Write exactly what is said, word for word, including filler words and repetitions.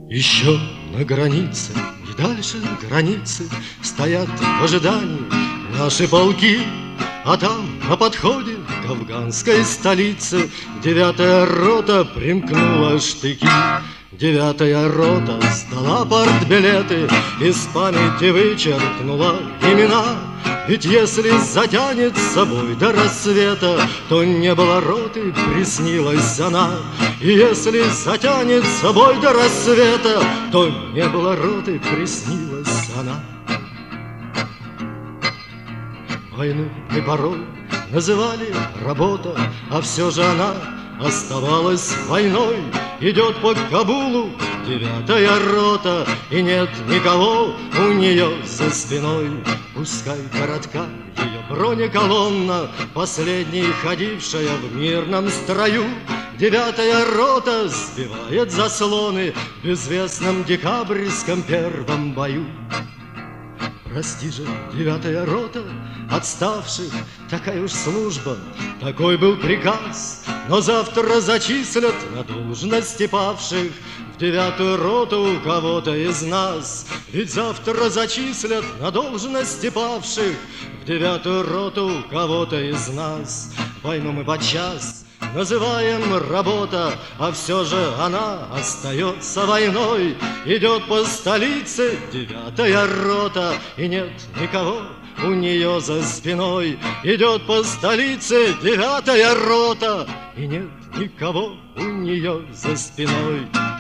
Еще на границе и дальше границы стоят в ожидании наши полки, а там на подходе к афганской столице девятая рота примкнула штыки. Девятая рота сдала партбилеты, из памяти вычеркнула имена. Ведь если затянет с собой до рассвета, то не было роты, приснилась она. И если затянет с собой до рассвета, то не было роты, приснилась она. Войну мы порой называли работа, а все же она оставалась войной. Идет по Кабулу девятая рота, и нет никого у нее за спиной. Пускай коротка ее бронеколонна, последней ходившая в мирном строю, девятая рота сбивает заслоны в безвестном декабрьском первом бою. Прости же, девятая рота отставших, такая уж служба, такой был приказ. Но завтра зачислят на должности павших в девятую роту у кого-то из нас. Ведь завтра зачислят на должности павших в девятую роту у кого-то из нас. Войну мы подчас называем работа, а все же она остается войной. Идет по столице девятая рота, и нет никого у нее за спиной. Идет по столице девятая рота, и нет никого у нее за спиной.